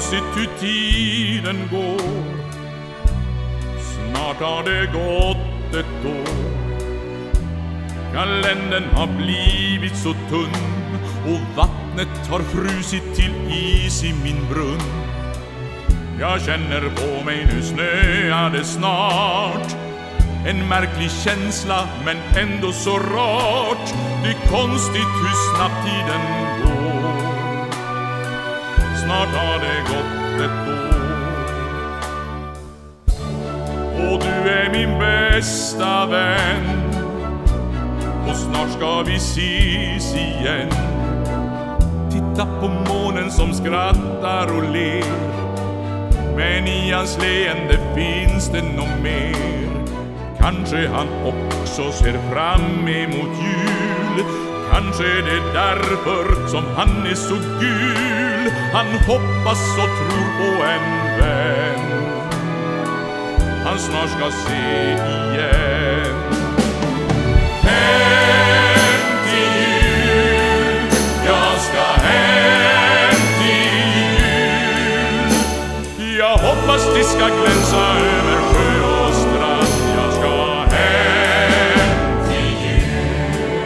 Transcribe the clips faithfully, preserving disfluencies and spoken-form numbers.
mysigt hur tiden går. Snart har det gått ett år. Kalendern har blivit så tunn och vattnet har frusit till is i min brunn. Jag känner på mig, nu snöar det snart. En märklig känsla men ändå så rart. Det är konstigt hur snabbt tiden går. Snart har det gått ett år. Och du är min bästa vän. Och snart ska vi ses igen. Titta på månen som skrattar och ler. Men i hans leende finns det något mer. Kanske han också ser fram emot jul. Kanske det är därför som han är så gul. Han hoppas och tror på en vän han snart ska se igen. Hem till jul, jag ska hem till jul. Jag hoppas det ska glänsa över sjö och strand. Jag ska hem till jul.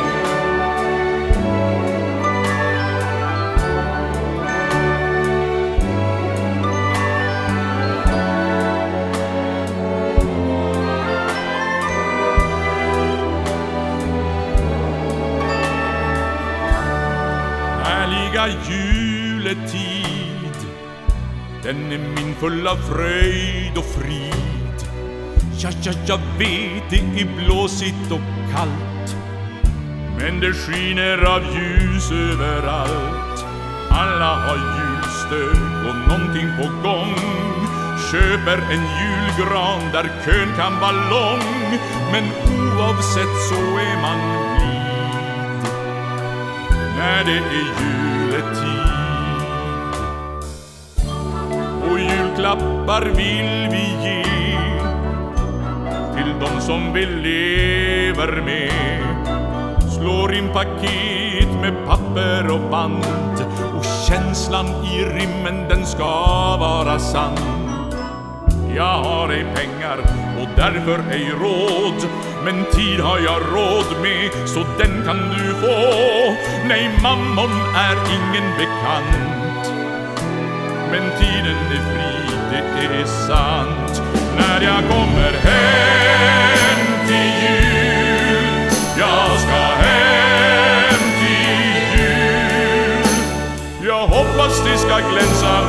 Härliga juletid, den är min full av fröjd och frid. Ja, ja, jag vet det är blåsigt och kallt, men det skiner av ljus överallt. Alla har julstök och någonting på gång. Köper en julgran där kön kan vara lång. Men oavsett så är man glid när det är juletid. Och julklappar vill vi ge till de som vi lever med. Slår in paket med papper och band, och känslan i rimmen den ska vara sann. Jag har ej pengar och därför ej råd, men tid har jag råd med, så den kan du få. Nej, mammon är ingen bekant, men tiden är fri, det är sant. När jag kommer hem till jul, jag ska hem till jul. Jag hoppas det ska glänsa